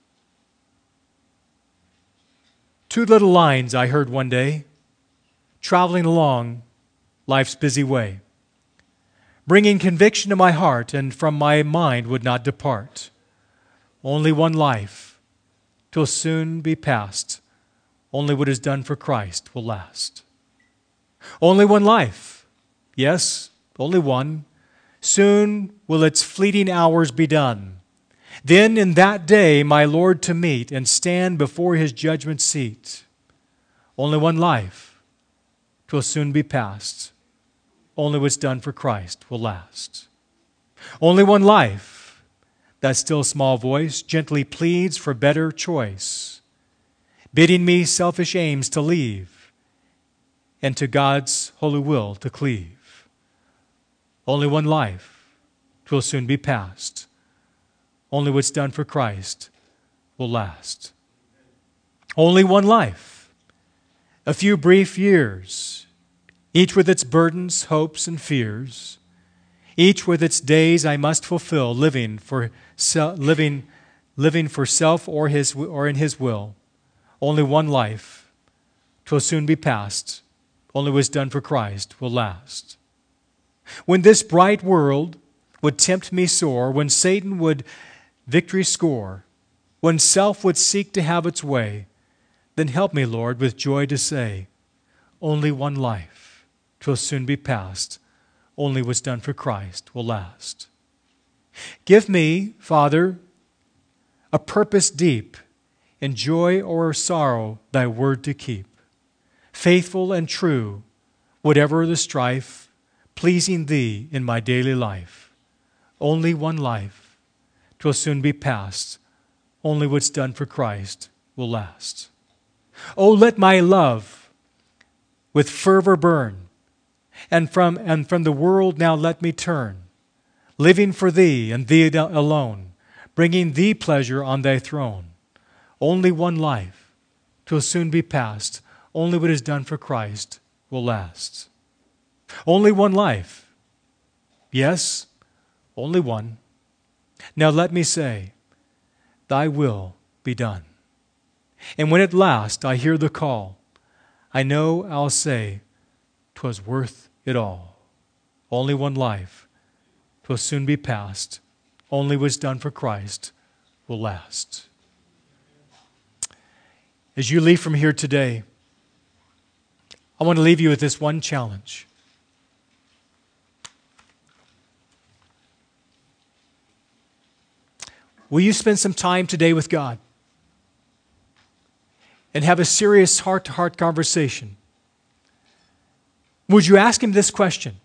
Two little lines I heard one day, traveling along life's busy way, bringing conviction to my heart and from my mind would not depart. Only one life, 'twill soon be past. Only what is done for Christ will last. Only one life, yes, only one. Soon will its fleeting hours be done. Then in that day my Lord to meet and stand before His judgment seat. Only one life, 'twill soon be past. Only what's done for Christ will last. Only one life, that still small voice gently pleads for better choice, bidding me selfish aims to leave and to God's holy will to cleave. Only one life, 'twill soon be past. Only what's done for Christ will last. Only one life, a few brief years, each with its burdens, hopes, and fears, each with its days I must fulfill, living for self or in His will. Only one life, 'twill soon be past. Only what's done for Christ will last. When this bright world would tempt me sore, when Satan would victory score, when self would seek to have its way, then help me, Lord, with joy to say, only one life, 'twill soon be past. Only what's done for Christ will last. Give me, Father, a purpose deep, in joy or sorrow Thy word to keep. Faithful and true, whatever the strife, pleasing Thee in my daily life. Only one life, 'twill soon be past. Only what's done for Christ will last. Oh, let my love with fervor burn, and from the world now let me turn, living for Thee and Thee alone, bringing Thee pleasure on Thy throne. Only one life, 'twill soon be past. Only what is done for Christ will last. Only one life. Yes, only one. Now let me say, Thy will be done. And when at last I hear the call, I know I'll say, 'twas worth it all. Only one life, 'twill soon be past. Only what's done for Christ will last. As you leave from here today, I want to leave you with this one challenge. Will you spend some time today with God and have a serious heart-to-heart conversation? Would you ask Him this question?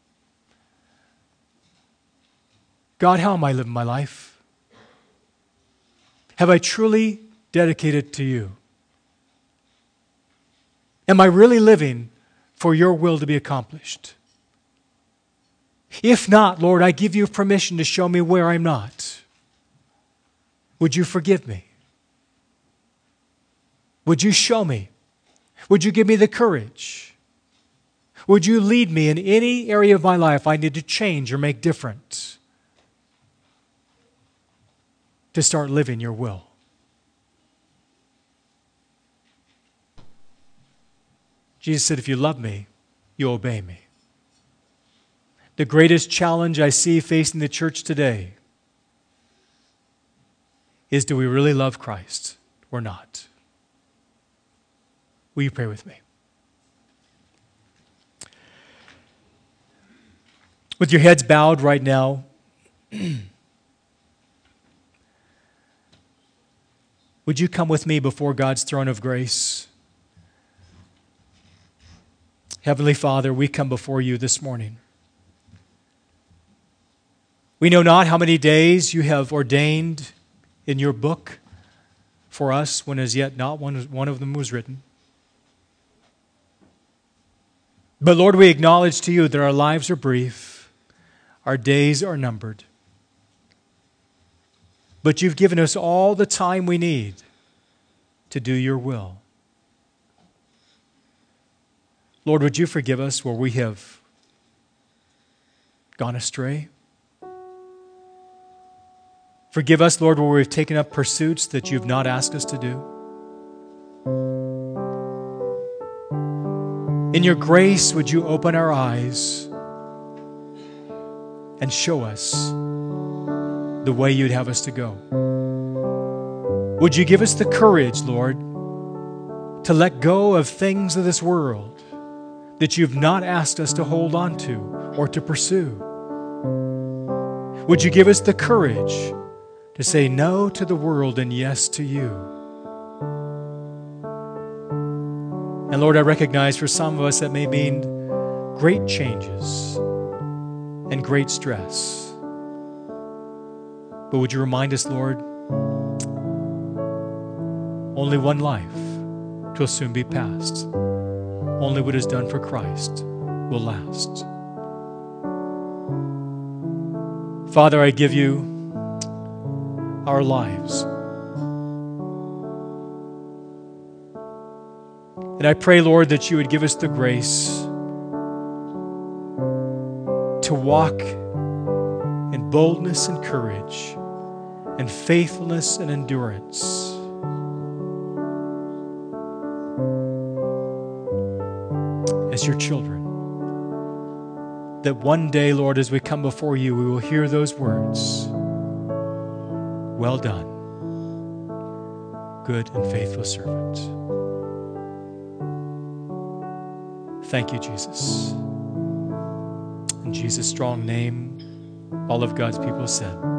God, how am I living my life? Have I truly dedicated to You? Am I really living for Your will to be accomplished? If not, Lord, I give You permission to show me where I'm not. Would You forgive me? Would You show me? Would You give me the courage? Would You lead me in any area of my life I need to change or make different to start living Your will? Jesus said, if you love me, you obey me. The greatest challenge I see facing the church today is, do we really love Christ or not? Will you pray with me? With your heads bowed right now, would you come with me before God's throne of grace? Heavenly Father, we come before you this morning. We know not how many days you have ordained in your book for us when as yet not one of them was written. But Lord, we acknowledge to you that our lives are brief, our days are numbered. But you've given us all the time we need to do your will. Lord, would you forgive us where we have gone astray? Forgive us, Lord, where we've taken up pursuits that you've not asked us to do. In your grace, would you open our eyes and show us the way you'd have us to go? Would you give us the courage, Lord, to let go of things of this world that you've not asked us to hold on to or to pursue? Would you give us the courage to say no to the world and yes to you? And Lord, I recognize for some of us that may mean great changes and great stress. But would you remind us, Lord, only one life will soon be past. Only what is done for Christ will last. Father, I give you our lives. And I pray, Lord, that you would give us the grace to walk in boldness and courage and faithfulness and endurance. As your children. That one day, Lord, as we come before you, we will hear those words. Well done, good and faithful servant. Thank you, Jesus. In Jesus' strong name, all of God's people said.